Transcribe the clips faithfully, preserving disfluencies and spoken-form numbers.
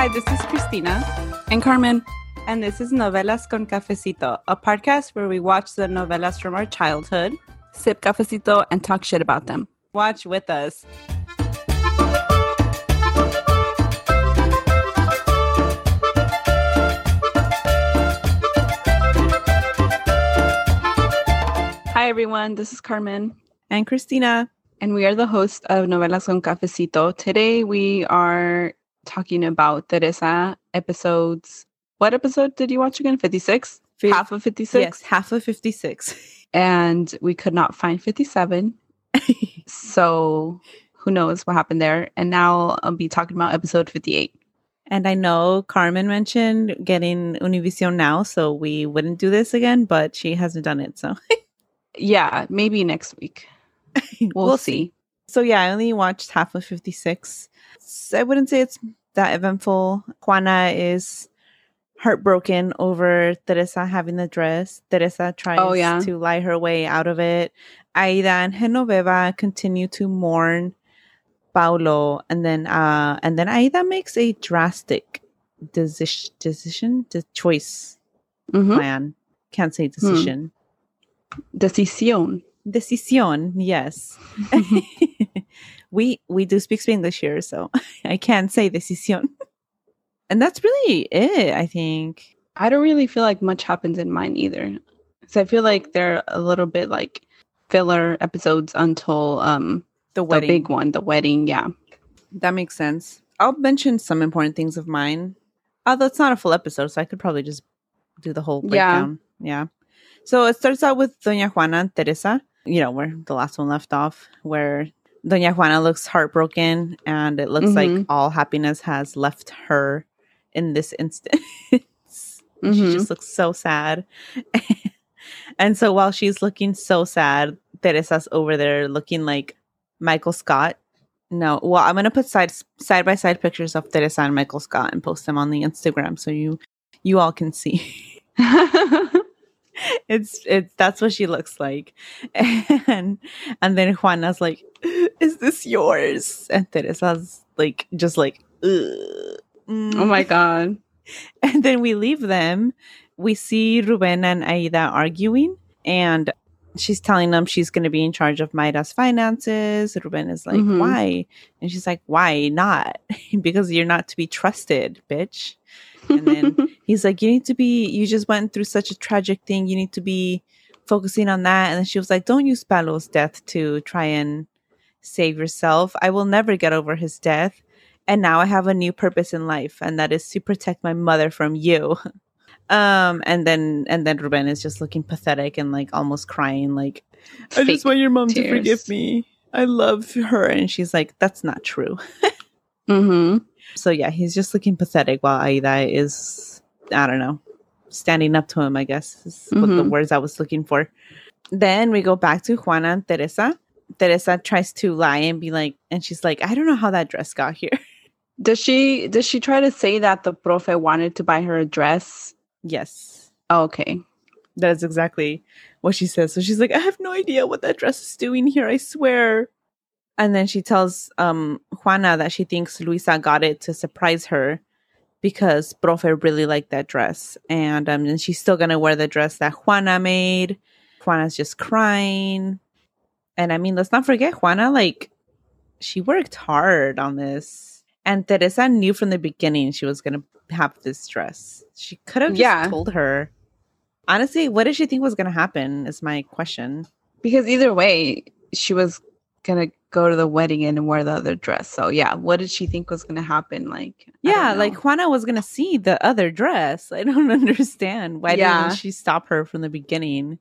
Hi, this is Christina. And Carmen. And this is Novelas con Cafecito, a podcast where we watch the novelas from our childhood, sip cafecito, and talk shit about them. Watch with us. Hi, everyone. This is Carmen. And Christina. And we are the hosts of Novelas con Cafecito. Today, we are talking about Teresa episodes. What episode did you watch again? fifty-six? Fif- half of fifty-six? Yes, half of fifty-six. And we could not find fifty-seven. So who knows what happened there. And now I'll be talking about episode fifty-eight. And I know Carmen mentioned getting Univision Now, so we wouldn't do this again, but she hasn't done it, so... Yeah, maybe next week. We'll, we'll see. see. So yeah, I only watched half of fifty-six. I wouldn't say it's that eventful. Juana is heartbroken over Teresa having the dress. Teresa tries oh, yeah. to lie her way out of it. Aida and Genoveva continue to mourn Paulo, and then uh, and then Aida makes a drastic deci- decision, the choice mm-hmm. plan. Can't say decision. Hmm. Decisión. Decisión, yes. we we do speak English here, so I can't say decisión. And that's really it, I think. I don't really feel like much happens in mine either. So I feel like they're a little bit like filler episodes until um the wedding. The big one, the wedding, yeah. That makes sense. I'll mention some important things of mine. Although it's not a full episode, so I could probably just do the whole breakdown. Yeah. yeah. So it starts out with Doña Juana and Teresa, you know, where the last one left off, where Doña Juana looks heartbroken and it looks mm-hmm. like all happiness has left her in this instant. mm-hmm. She just looks so sad. And so while she's looking so sad, Teresa's over there looking like Michael Scott. No, well, I'm going to put side side by side pictures of Teresa and Michael Scott and post them on the Instagram so you you all can see. It's it's that's what she looks like. And and then Juana's like, is this yours? And Teresa's like just like ugh. Mm. Oh my god. And then we leave them. We see Ruben and Aida arguing, and she's telling them she's going to be in charge of Mayra's finances. Ruben is like, mm-hmm. why? And she's like, why not? Because you're not to be trusted, bitch. And then he's like, you need to be, you just went through such a tragic thing. You need to be focusing on that. And then she was like, don't use Paulo's death to try and save yourself. I will never get over his death. And now I have a new purpose in life. And that is to protect my mother from you. Um, and then, and then Ruben is just looking pathetic and like almost crying. Like, I just want your mom tears. to forgive me. I love her. And she's like, that's not true. mm-hmm. So yeah, he's just looking pathetic while Aida is, I don't know, standing up to him, I guess, is mm-hmm. what the words I was looking for. Then we go back to Juana and Teresa. Teresa tries to lie and be like, and she's like, I don't know how that dress got here. Does she, does she try to say that the profe wanted to buy her a dress? Yes. Oh, okay. That is exactly what she says. So she's like, I have no idea what that dress is doing here, I swear. And then she tells um, Juana that she thinks Luisa got it to surprise her because Profe really liked that dress. And, um, and she's still going to wear the dress that Juana made. Juana's just crying. And I mean, let's not forget, Juana, like, she worked hard on this. And Teresa knew from the beginning she was going to have this dress. She could have just yeah. told her. Honestly, what did she think was going to happen is my question. Because either way, she was going to go to the wedding and wear the other dress. So yeah, what did she think was going to happen? Like, yeah, like Juana was going to see the other dress. I don't understand. Why yeah. didn't she stop her from the beginning?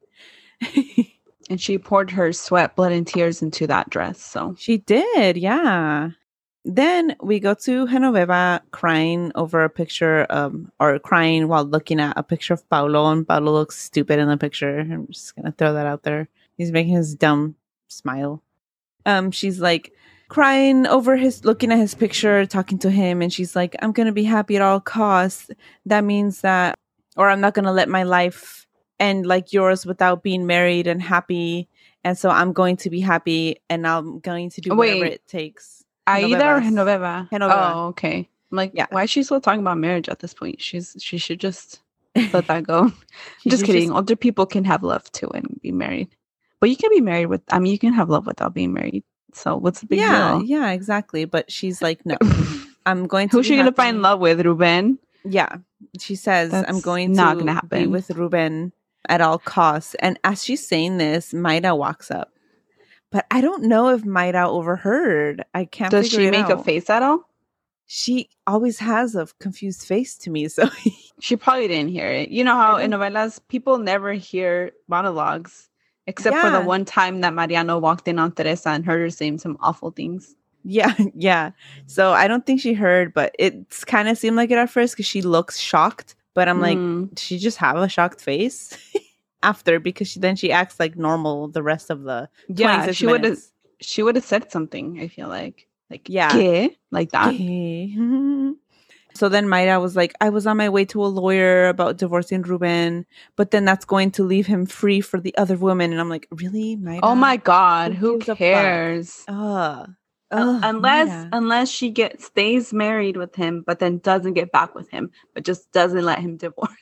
And she poured her sweat, blood, and tears into that dress. So she did. Yeah. Then we go to Genoveva crying over a picture, um, or crying while looking at a picture of Paulo, and Paulo looks stupid in the picture. I'm just going to throw that out there. He's making his dumb smile. Um, she's like crying over his, looking at his picture, talking to him. And she's like, I'm going to be happy at all costs. That means that, or I'm not going to let my life end like yours without being married and happy. And so I'm going to be happy and I'm going to do Wait, whatever it takes. Aida or Genoveva? Genoveva. Oh, okay. I'm like, Yeah. why is she still talking about marriage at this point? She's she should just let that go. I'm just kidding. Just... Older people can have love too and be married. But you can be married with, I mean, you can have love without being married. So what's the big yeah, deal? Yeah, exactly. But she's like, no, I'm going to Who's she going to find love with, Ruben? Yeah. She says, That's I'm going not to gonna happen. be with Ruben at all costs. And as she's saying this, Mayra walks up. But I don't know if Mayra overheard. I can't Does figure she it make out. a face at all? She always has a confused face to me. So she probably didn't hear it. You know how in novelas, people never hear monologues. Except yeah. for the one time that Mariano walked in on Teresa and heard her saying some awful things. Yeah, yeah. So I don't think she heard, but it's kind of seemed like it at first because she looks shocked. But I'm mm. like, did she just have a shocked face after? Because she, then she acts like normal the rest of the yeah. She would have she would have said something. I feel like like yeah, ¿qué? Like that. ¿Qué? So then Mayra was like, I was on my way to a lawyer about divorcing Ruben, but then that's going to leave him free for the other woman. And I'm like, really, Mayra? Oh my God, who, who cares? Uh, uh, unless Mayra. unless she gets stays married with him, but then doesn't get back with him, but just doesn't let him divorce.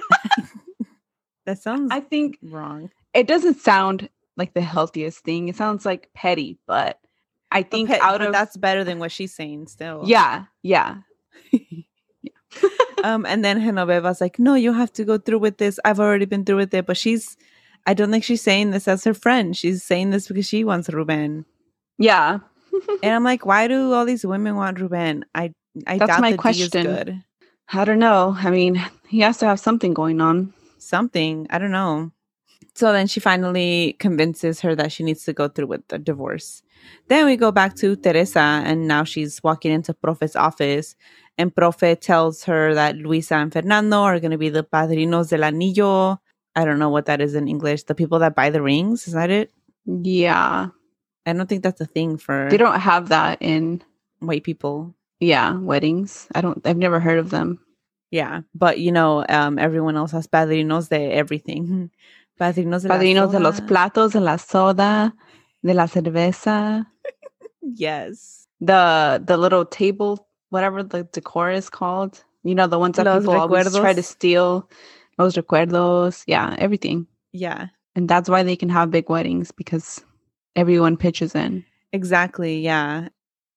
That sounds I think wrong. It doesn't sound like the healthiest thing. It sounds like petty, but I think but pe- out but of that's better than what she's saying still. Yeah, yeah. yeah. um, and then Genoveva's like, no, you have to go through with this. I've already been through with it. But she's, I don't think she's saying this as her friend. She's saying this because she wants Ruben. Yeah. And I'm like, why do all these women want Ruben? I, I That's doubt my the question. D is good. I don't know. I mean, he has to have something going on. Something. I don't know. So then she finally convinces her that she needs to go through with the divorce. Then we go back to Teresa, and now she's walking into Profe's office, and Profe tells her that Luisa and Fernando are going to be the padrinos del anillo. I don't know what that is in English. The people that buy the rings, is that it? Yeah. I don't think that's a thing for... They don't have that in... white people. Yeah, weddings. I don't... I've never heard of them. Yeah, but you know, um, everyone else has padrinos de everything. Padrinos de, padrinos de los platos, de la soda, de la cerveza. Yes. The the little table, whatever the decor is called. You know, the ones that los people recuerdos. Always try to steal. Los recuerdos. Yeah, everything. Yeah. And that's why they can have big weddings, because everyone pitches in. Exactly, yeah.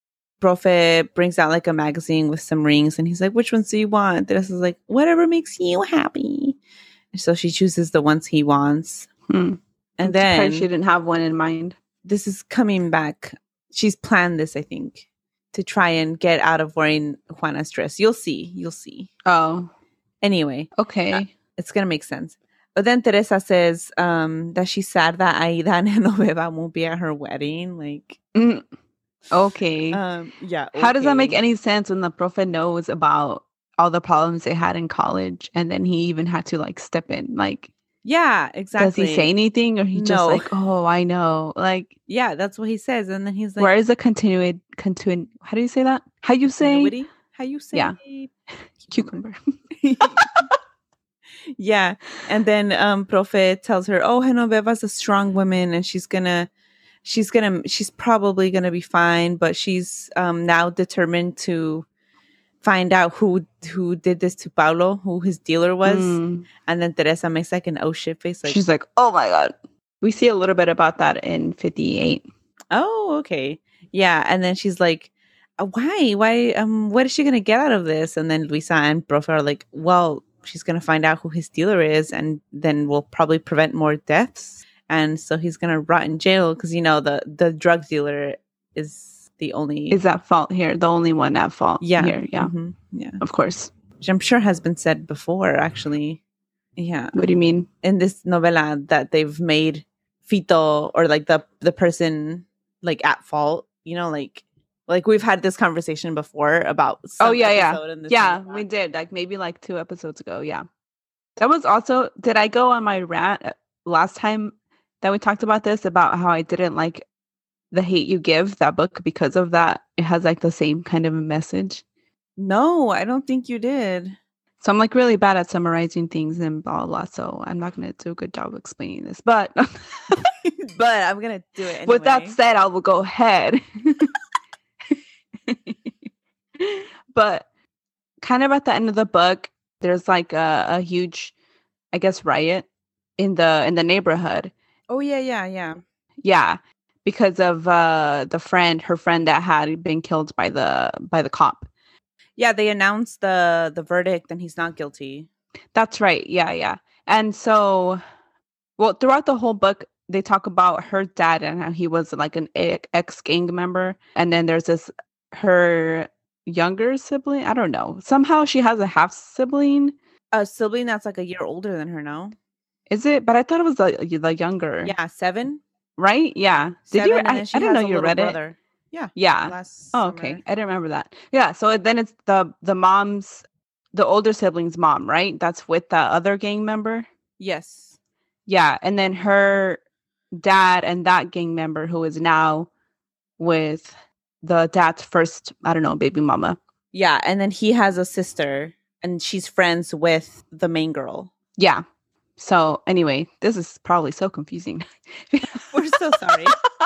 Profe brings out like a magazine with some rings, and he's like, which ones do you want? Teresa's like, whatever makes you happy. And so she chooses the ones he wants. Hmm. And I'm then she didn't have one in mind. This is coming back. She's planned this, I think, to try and get out of wearing Juana's dress. You'll see. You'll see. Oh. Anyway. Okay. Uh, it's going to make sense. But then Teresa says um, that she's sad that Aida and Genoveva won't be at her wedding. Like, mm. Okay. Um, yeah. Okay. How does that make any sense when the Profe knows about all the problems they had in college, and then he even had to like step in? Like, yeah, exactly. Does he say anything, or he just no. like, oh, I know, like, yeah, that's what he says, and then he's like, where is the continued continu? How do you say that? How you say? Continuity? How you say? Yeah. Cucumber. Yeah, and then um, Profe tells her, "Oh, Genoveva's a strong woman, and she's gonna, she's gonna, she's probably gonna be fine, but she's um, now determined to find out who who did this to Paulo, who his dealer was." Mm. And then Teresa makes like an oh shit face, like she's like, "Oh my god." We see a little bit about that in fifty-eight. Oh, okay, yeah, and then she's like, "Why? Why? Um, what is she gonna get out of this?" And then Luisa and Profe are like, "Well, she's going to find out who his dealer is, and then we'll probably prevent more deaths. And so he's going to rot in jail because, you know, the, the drug dealer is the only... Is at fault here. The only one at fault yeah. here. Yeah. Mm-hmm. Yeah. Of course. Which I'm sure has been said before, actually. Yeah. What do you mean? In this novela that they've made Fito, or like the, the person like at fault, you know, like... Like, we've had this conversation before about some oh, yeah, yeah. In this yeah, movie. we did. Like, maybe like two episodes ago. Yeah. That was also... Did I go on my rant last time that we talked about this? About how I didn't like The Hate U Give, that book, because of that. It has, like, the same kind of a message. No, I don't think you did. So I'm, like, really bad at summarizing things and blah, blah, blah. So I'm not going to do a good job of explaining this. But... but I'm going to do it anyway. With that said, I will go ahead. But kind of at the end of the book, there's like a, a huge, I guess, riot in the in the neighborhood. Oh yeah, yeah, yeah. Yeah, because of uh, the friend, her friend that had been killed by the by the cop. Yeah, they announced the the verdict and he's not guilty. That's right. Yeah, yeah. And so, well, throughout the whole book, they talk about her dad and how he was like an ex gang member. And then there's this her younger sibling. I don't know. Somehow she has a half sibling. A sibling that's like a year older than her, no? Is it? But I thought it was the the younger. Yeah, seven. Right? Yeah. Did seven, you? I, I, I didn't know you read brother. it. Yeah. Yeah. Last oh, summer. Okay. I didn't remember that. Yeah. So then it's the the mom's, the older sibling's mom, right? That's with that other gang member. Yes. Yeah. And then her dad and that gang member who is now with the dad's first, I don't know, baby mama. Yeah. And then he has a sister and she's friends with the main girl. Yeah. So anyway, this is probably so confusing. We're so sorry.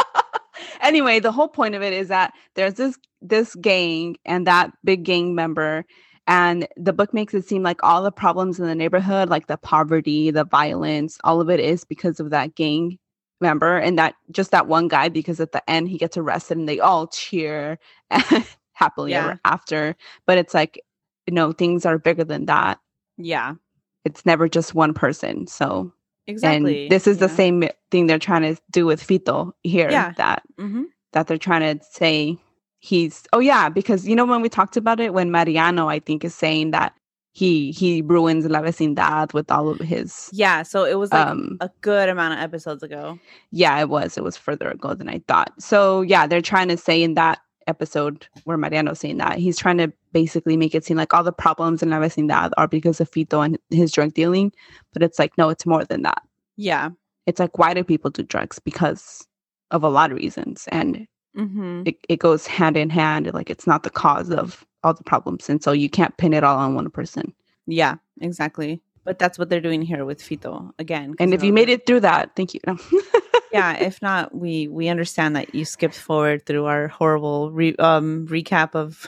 Anyway, the whole point of it is that there's this this gang and that big gang member, and the book makes it seem like all the problems in the neighborhood, like the poverty, the violence, all of it is because of that gang member, and that just that one guy, because at the end he gets arrested and they all cheer happily Yeah. ever after. But it's like, you know, things are bigger than that. Yeah. It's never just one person. So exactly. And this is yeah. the same thing they're trying to do with Fito here. Yeah. That mm-hmm. that they're trying to say he's oh yeah, because you know when we talked about it, when Mariano, I think, is saying that he he ruins La Vecindad with all of his Yeah, so it was like um, a good amount of episodes ago. Yeah, it was. It was further ago than I thought. So yeah, they're trying to say in that episode where Mariano's saying that, he's trying to basically make it seem like all the problems in La Vecindad are because of Fito and his drug dealing. But it's like, no, it's more than that. Yeah. It's like, why do people do drugs? Because of a lot of reasons. And mm-hmm. it, it goes hand in hand. Like, it's not the cause of all the problems. And so you can't pin it all on one person. Yeah, exactly. But that's what they're doing here with Fito again. And if you made it through that, thank you. Yeah, if not, we we understand that you skipped forward through our horrible re- um recap of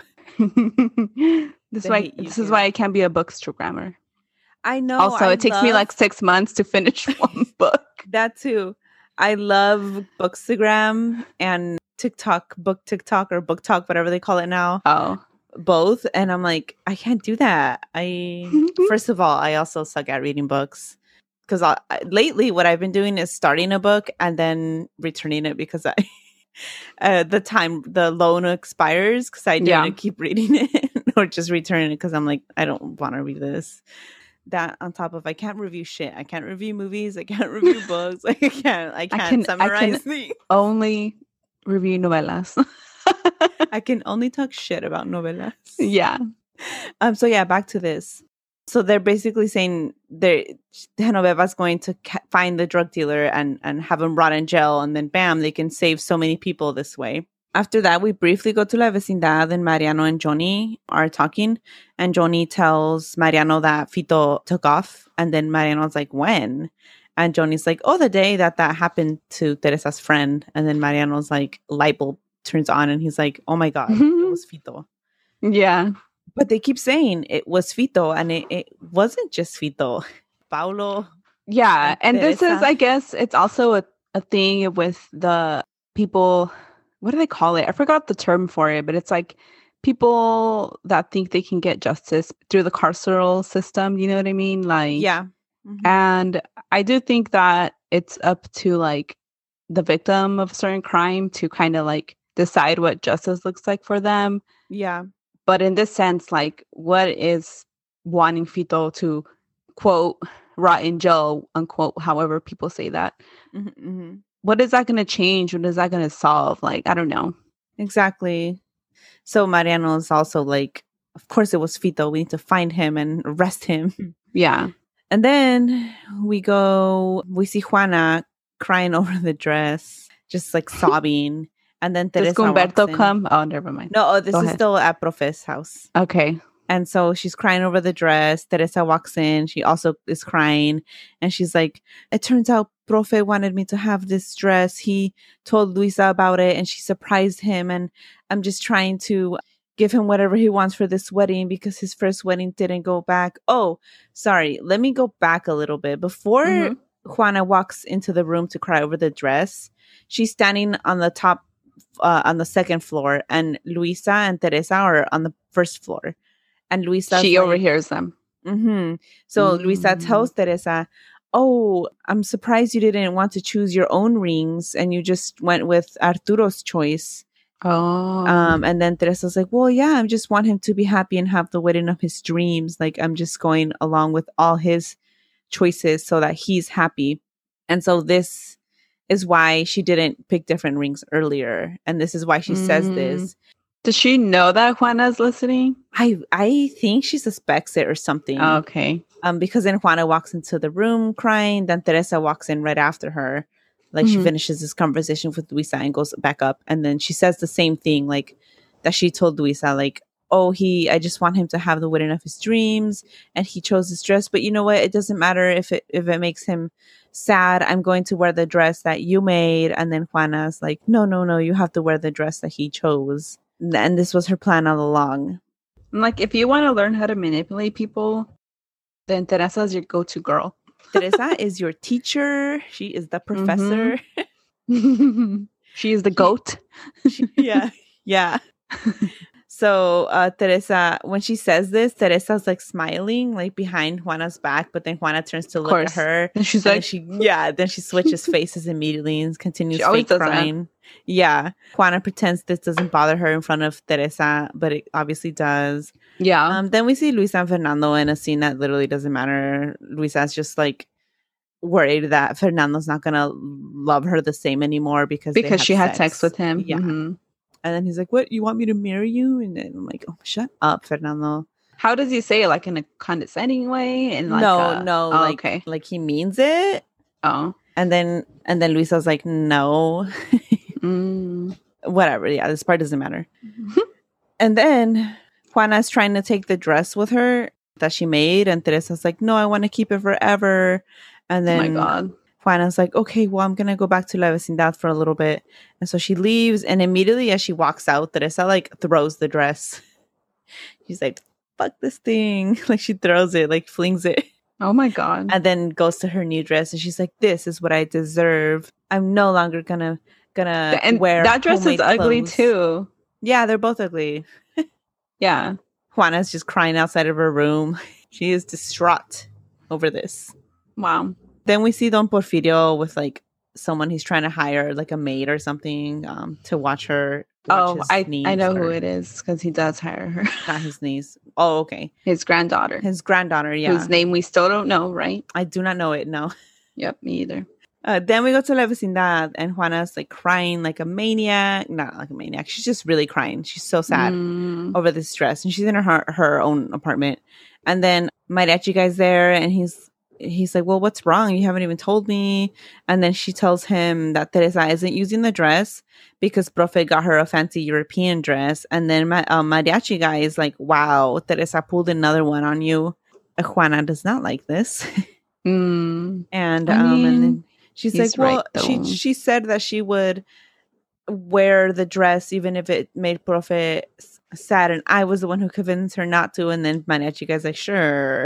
this why this is why I can't be a bookstagrammer. I know. Also, I it takes love... me like six months to finish one book. That too. I love Bookstagram and TikTok, book TikTok or book talk, whatever they call it now. Oh, both. And I'm like, I can't do that. I first of all, I also suck at reading books. Because lately, what I've been doing is starting a book and then returning it because I, uh, the time the loan expires because I didn't Yeah. keep reading it or just returning it because I'm like, I don't want to read this. That on top of I can't review shit. I can't review movies. I can't review books. Like I can't. I can't I can, summarize I can things. only review novelas. I can only talk shit about novelas. Yeah. Um. So yeah, back to this. So they're basically saying they're Genoveva's going to ca- find the drug dealer and, and have him rot in jail. And then bam, they can save so many people this way. After that, we briefly go to La Vecindad and Mariano and Johnny are talking. And Johnny tells Mariano that Fito took off. And then Mariano's like, when? And Johnny's like, oh, the day that that happened to Teresa's friend. And then Mariano's like, light bulb turns on. And he's like, oh my God, it was Fito. Yeah. But they keep saying it was Fito, and it, it wasn't just Fito. Paulo. Yeah. And this Teresa. is, I guess, it's also a, a thing with the people. What do they call it? I forgot the term for it, but it's like people that think they can get justice through the carceral system. You know what I mean? Like, yeah. Mm-hmm. And I do think that it's up to like the victim of a certain crime to kind of like decide what justice looks like for them. Yeah. But in this sense, like, what is wanting Fito to, quote, rot in jail, unquote, however people say that. Mm-hmm, mm-hmm. What is that going to change? What is that going to solve? Like, I don't know. Exactly. So Mariano is also like, of course it was Fito. We need to find him and arrest him. Yeah. And then we go, we see Juana crying over the dress, just like sobbing. And then Teresa Does Humberto walks in. come? Oh, never mind. No, oh, this Go is ahead. still at Profe's house. Okay. And so she's crying over the dress. Teresa walks in. She also is crying. And she's like, it turns out Profe wanted me to have this dress. He told Luisa about it and she surprised him. And I'm just trying to give him whatever he wants for this wedding because his first wedding didn't go back. Oh, sorry. Let me go back a little bit. Before mm-hmm. Juana walks into the room to cry over the dress, she's standing on the top, uh, on the second floor, and Luisa and Teresa are on the first floor. And Luisa, she like, overhears them. Mm-hmm. So mm-hmm. Luisa tells Teresa, oh, I'm surprised you didn't want to choose your own rings and you just went with Arturo's choice. Oh. Um, and then Teresa's like, well, yeah, I just want him to be happy and have the wedding of his dreams. Like, I'm just going along with all his choices so that he's happy. And so this is why she didn't pick different rings earlier. And this is why she mm. says this. Does she know that Juana's listening? I I think she suspects it or something. Oh, okay. Um, because then Juana walks into the room crying. Then Teresa walks in right after her. Like mm-hmm. she finishes this conversation with Luisa and goes back up. And then she says the same thing, like that she told Luisa, like, oh, he, I just want him to have the wedding of his dreams. And he chose this dress. But you know what? It doesn't matter if it, if it makes him sad. I'm going to wear the dress that you made. And then Juana's like, no, no, no, you have to wear the dress that he chose. And this was her plan all along. Like, if you want to learn how to manipulate people, then Teresa's your go-to girl. Teresa is your teacher. She is the professor. Mm-hmm. She is the goat. she, yeah. Yeah. So uh, Teresa, when she says this, Teresa's like smiling, like behind Juana's back, but then Juana turns to look at her. And she's and like, she, yeah, then she switches faces immediately and continues she always fake crying. That. Yeah. Juana pretends this doesn't bother her in front of Teresa, but it obviously does. Yeah. Um, then we see Luisa and Fernando in a scene that literally doesn't matter. Luisa's just like worried that Fernando's not going to love her the same anymore because because she sex. had sex with him. Yeah. Mm-hmm. And then he's like, what? You want me to marry you? And then I'm like, oh, shut up, Fernando. How does he say it? Like in a condescending way? And like no, a... no. Oh, like, okay. Like he means it. Oh. And then and then Luisa's like, no. mm. Whatever. Yeah, this part doesn't matter. And then Juana's trying to take the dress with her that she made. And Teresa's like, no, I want to keep it forever. And then oh my God. Juana's like, okay, well, I'm going to go back to La Vecindad for a little bit. And so she leaves. And immediately as she walks out, Teresa like throws the dress. She's like, fuck this thing. Like she throws it, like flings it. Oh my God. And then goes to her new dress. And she's like, this is what I deserve. I'm no longer going to gonna and wear that dress is ugly clothes. too. Yeah, they're both ugly. Yeah. Juana's just crying outside of her room. She is distraught over this. Wow. Then we see Don Porfirio with like someone he's trying to hire, like a maid or something, um, to watch her. Watch oh, his I niece I know or, who it is because he does hire her. Not his niece. Oh, okay. His granddaughter. His granddaughter, yeah. Whose name we still don't know, right? I do not know it. No. Yep, me either. Uh, then we go to La Vecindad and Juana's like crying like a maniac. Not like a maniac. She's just really crying. She's so sad mm. over this dress. And she's in her her own apartment. And then Mariachi guy's there and he's he's like, well, what's wrong? You haven't even told me. And then she tells him that Teresa isn't using the dress because Profe got her a fancy European dress. And then my uh, Mariachi guy is like, wow, Teresa pulled another one on you. Uh, Juana does not like this. mm. And I um mean, and then she's like, well, right, she she said that she would wear the dress even if it made Profe sad, and I was the one who convinced her not to. And then Mariachi guy's like, sure.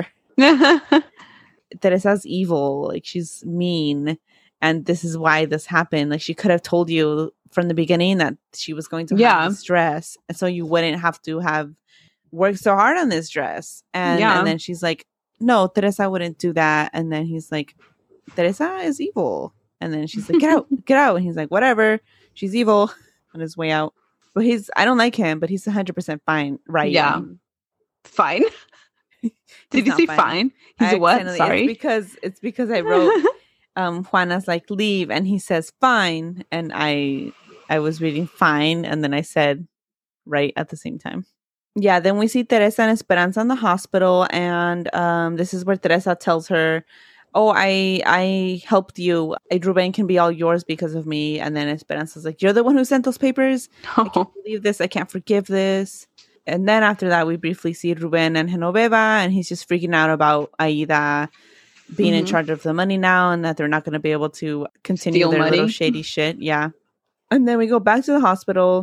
Teresa's evil, like she's mean, and this is why this happened. Like she could have told you from the beginning that she was going to yeah. have this dress, and so you wouldn't have to have worked so hard on this dress. And, yeah. and then she's like, no, Teresa wouldn't do that. And then he's like, Teresa is evil. And then she's like, get out, get out. And he's like, whatever, she's evil. On his way out. But he's, I don't like him, but he's one hundred percent fine, right? Yeah. Um, fine. Did you say fine? fine? He's a what? Sorry. It's because, it's because I wrote, um, Juana's like, leave. And he says, fine. And I, I was reading fine. And then I said, right at the same time. Yeah, then we see Teresa and Esperanza in the hospital, and um, this is where Teresa tells her, oh, I I helped you. Ruben can be all yours because of me. And then Esperanza's like, you're the one who sent those papers? Oh. I can't believe this. I can't forgive this. And then after that, we briefly see Ruben and Genoveva, and he's just freaking out about Aida being mm-hmm. in charge of the money now, and that they're not going to be able to continue Steal their money. Little shady shit. Yeah. And then we go back to the hospital.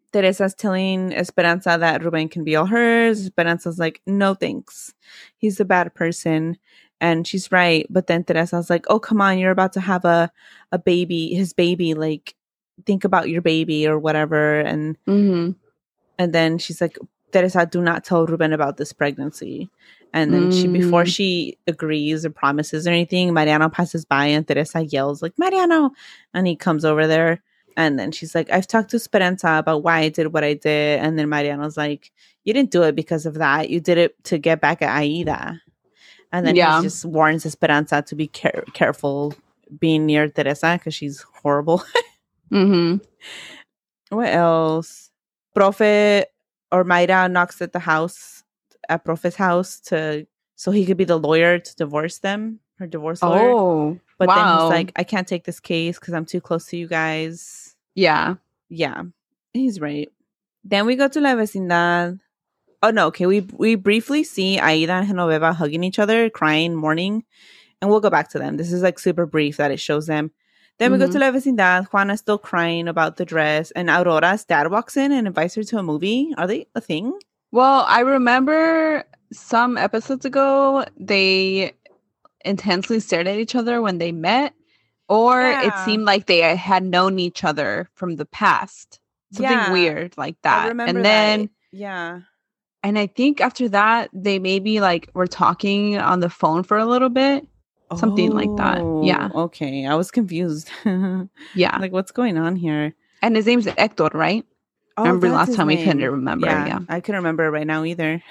Teresa's telling Esperanza that Ruben can be all hers. Esperanza's like, no thanks. He's a bad person. And she's right. But then Teresa's like, oh, come on. You're about to have a, a baby, his baby. Like, think about your baby or whatever. And mm-hmm. and then she's like, Teresa, do not tell Ruben about this pregnancy. And then mm. she, before she agrees or promises or anything, Mariano passes by and Teresa yells like, Mariano. And he comes over there. And then she's like, I've talked to Esperanza about why I did what I did. And then Mariano's like, you didn't do it because of that. You did it to get back at Aida. And then yeah. he just warns Esperanza to be care- careful being near Teresa because she's horrible. mm-hmm. What else? Profe or Mayra knocks at the house, at Profe's house, to so he could be the lawyer to divorce them, her divorce lawyer. Oh, but wow. then he's like, I can't take this case because I'm too close to you guys. Yeah. Yeah. He's right. Then we go to La Vecindad. Oh, no. Okay. We we briefly see Aida and Genoveva hugging each other, crying, mourning. And we'll go back to them. This is like super brief that it shows them. Then mm-hmm. we go to La Vecindad. Juana's still crying about the dress. And Aurora's dad walks in and invites her to a movie. Are they a thing? Well, I remember some episodes ago, they intensely stared at each other when they met. Or yeah. it seemed like they had known each other from the past. Something yeah. weird like that. I remember and then, that. Yeah. And I think after that, they maybe like were talking on the phone for a little bit. Something oh, like that. Yeah. Okay. I was confused. yeah. Like, what's going on here? And his name's Hector, right? Oh, remember last time name. we couldn't remember. Yeah, yeah. I couldn't remember right now either.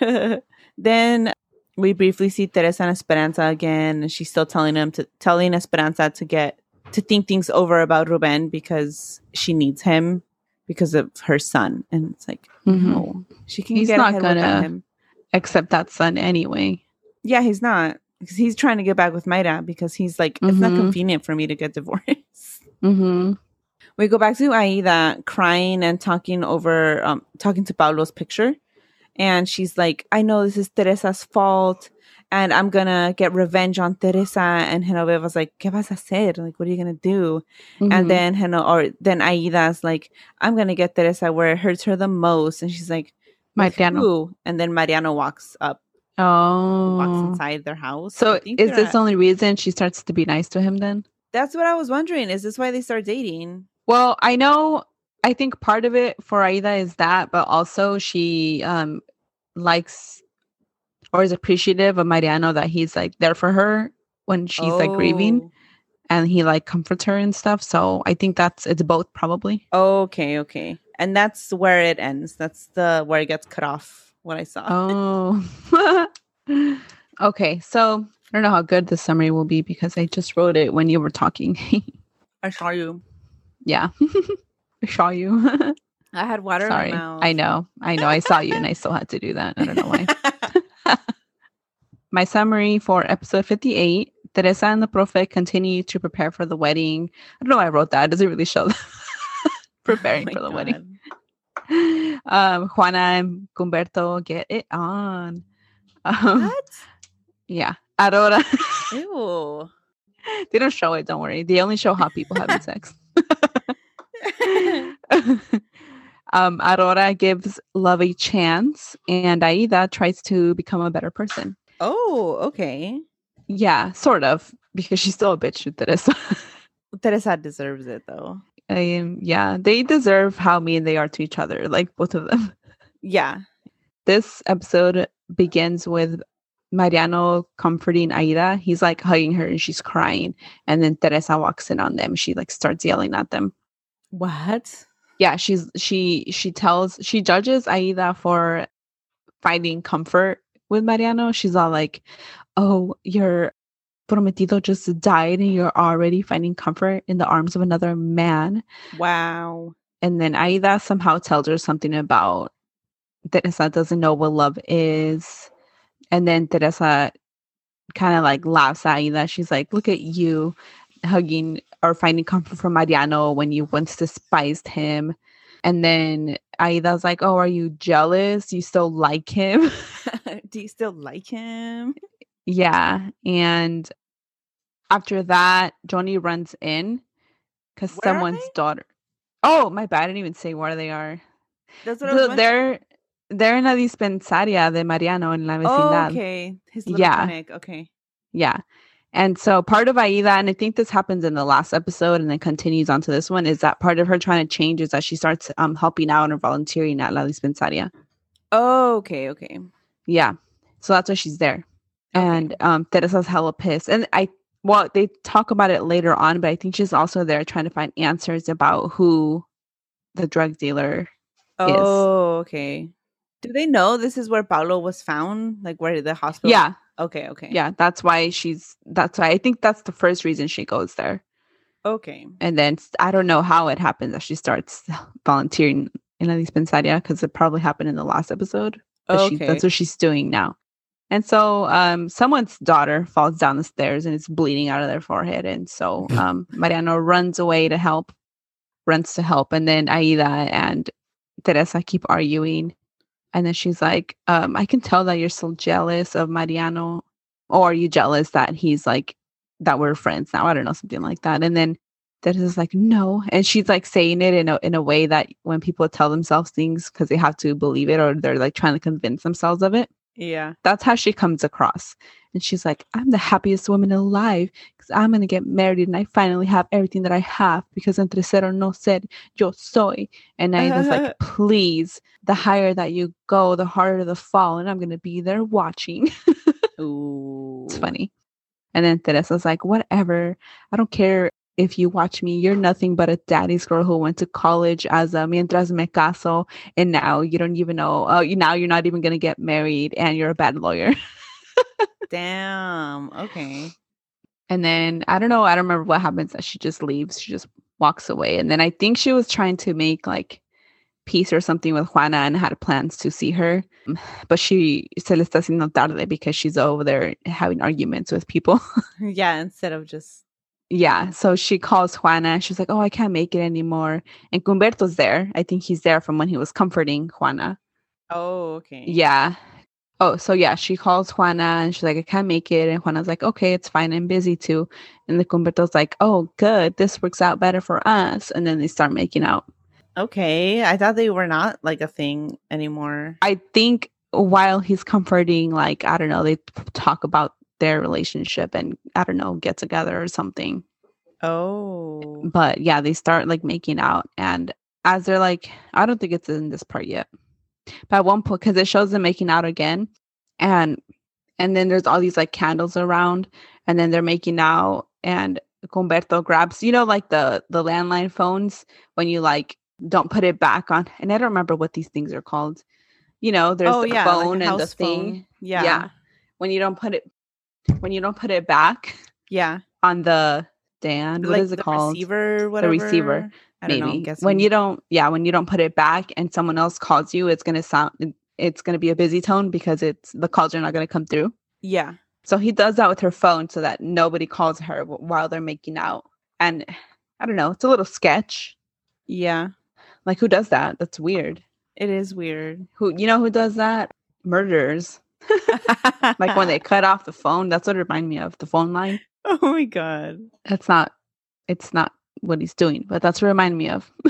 Then we briefly see Teresa and Esperanza again. And she's still telling him to telling Esperanza to get to think things over about Ruben because she needs him because of her son. And it's like, mm-hmm. no, she can he's get not ahead gonna without him. Accept that son anyway. Yeah, he's not. Because he's trying to get back with Mayra because he's like, mm-hmm. it's not convenient for me to get divorced. Mm-hmm. We go back to Aida crying and talking over, um, talking to Pablo's picture. And she's like, I know this is Teresa's fault. And I'm going to get revenge on Teresa. And Genoveva's like, ¿Qué vas a hacer? Like, what are you going to do? Mm-hmm. And then Geno- or then Aida's like, I'm going to get Teresa where it hurts her the most. And she's like, Mariano. And then Mariano walks up. Oh. Walks inside their house. So is this the only reason she starts to be nice to him then? That's what I was wondering. Is this why they start dating? Well, I know, I think part of it for Aida is that, but also she um likes or is appreciative of Mariano that he's like there for her when she's oh. like grieving and he like comforts her and stuff. So I think that's, it's both probably. Okay, okay. And that's where it ends. That's the, where it gets cut off, what I saw. Oh. Okay, so I don't know how good this summary will be because I just wrote it when you were talking. I saw you. Yeah. I saw you. I had water Sorry. in my mouth. I know. I know. I saw you and I still had to do that. I don't know why. My summary for episode fifty-eight. Teresa and the Profe continue to prepare for the wedding. I don't know why I wrote that. It doesn't really show preparing oh for the God. wedding. Um, Juana and Humberto get it on. Um, what? Yeah. Aurora. Ew. They don't show it, don't worry. They only show hot people having sex. um, Aurora gives love a chance, and Aida tries to become a better person. Oh, okay. Yeah, sort of, because she's still a bitch to Teresa. Teresa deserves it, though. Um, yeah, they deserve how mean they are to each other, like both of them. Yeah. This episode begins with Mariano comforting Aida. He's like hugging her and she's crying. And then Teresa walks in on them. She like starts yelling at them. What? Yeah, she's she she tells she judges Aida for finding comfort with Mariano. She's all like, oh, your prometido just died and you're already finding comfort in the arms of another man. Wow. And then Aida somehow tells her something about Teresa doesn't know what love is. And then Teresa kind of like laughs at Aida. She's like, look at you hugging or finding comfort from Mariano when you once despised him. And then Aida's like, oh, are you jealous? Do you still like him? Do you still like him? Yeah. And after that, Johnny runs in because someone's daughter. Oh, my bad. I didn't even say where they are. That's what I was So wondering. they're they're in la dispensaria de Mariano in la Oh, vecindad. okay. His little Yeah. clinic. Okay. Yeah. And so part of Aida, and I think this happens in the last episode and then continues on to this one, is that part of her trying to change is that she starts um helping out or volunteering at la dispensaria. Oh, okay, okay. Yeah. So that's why she's there. Okay. And um Teresa's hella pissed. And I well, they talk about it later on, but I think she's also there trying to find answers about who the drug dealer Oh, okay. Do they know this is where Paulo was found? Like where the hospital? Yeah. Okay, okay. Yeah, that's why she's that's why I think that's the first reason she goes there. Okay. And then I don't know how it happens that she starts volunteering in la dispensaria, because it probably happened in the last episode. But Okay. she, that's what she's doing now. And so um, someone's daughter falls down the stairs and it's bleeding out of their forehead. And so um, Mariano runs away to help, runs to help. And then Aida and Teresa keep arguing. And then she's like, um, I can tell that you're still jealous of Mariano. Or are you jealous that he's like, that we're friends now? I don't know, something like that. And then Teresa's like, no. And she's like saying it in a, in a way that when people tell themselves things because they have to believe it or they're like trying to convince themselves of it. Yeah. That's how she comes across. And she's like, I'm the happiest woman alive because I'm going to get married and I finally have everything that I have because entre ser o no ser, yo soy. And I was like, please, the higher that you go, the harder the fall. And I'm going to be there watching. Ooh. It's funny. And then Teresa's like, whatever. I don't care if you watch me. You're nothing but a daddy's girl who went to college as a mientras me caso. And now you don't even know. Oh, you now you're not even going to get married and you're a bad lawyer. Damn. Okay. And then I don't know. I don't remember what happens. That she just leaves. She just walks away. And then I think she was trying to make like peace or something with Juana and had plans to see her. But she se le está haciendo tarde because she's over there having arguments with people. Yeah, instead of just... Yeah, so she calls Juana. She's like, oh, I can't make it anymore. And Cumberto's there. I think he's there from when he was comforting Juana. Oh, okay. Yeah. Oh, so yeah, she calls Juana and she's like, I can't make it. And Juana's like, okay, it's fine. I'm busy too. And the Cumberto's like, oh, good. This works out better for us. And then they start making out. Okay. I thought they were not like a thing anymore. I think while he's comforting, like, I don't know, they talk about their relationship and I don't know, get together or something. Oh. But yeah, they start like making out. And as they're like, I don't think it's in this part yet. But at one point, because it shows them making out again. And and then there's all these like candles around. And then they're making out. And Cumberto grabs, you know, like the, the landline phones when you like don't put it back on. And I don't remember what these things are called. You know, there's oh, the yeah, phone like and the phone. thing. Yeah. Yeah. When you don't put it when you don't put it back. Yeah. On the stand. What like is it the called? Receiver, whatever. The receiver. I don't maybe. know. When you don't, yeah, when you don't put it back and someone else calls you, it's gonna sound it's gonna be a busy tone because it's the calls are not gonna come through. Yeah. So he does that with her phone so that nobody calls her while they're making out. And I don't know, it's a little sketch. Yeah. Like who does that? That's weird. It is weird. Who you know who does that? Murderers. Like when they cut off the phone, that's what it reminded me of, the phone line. Oh my god. That's not it's not what he's doing, but that's what it reminded me of.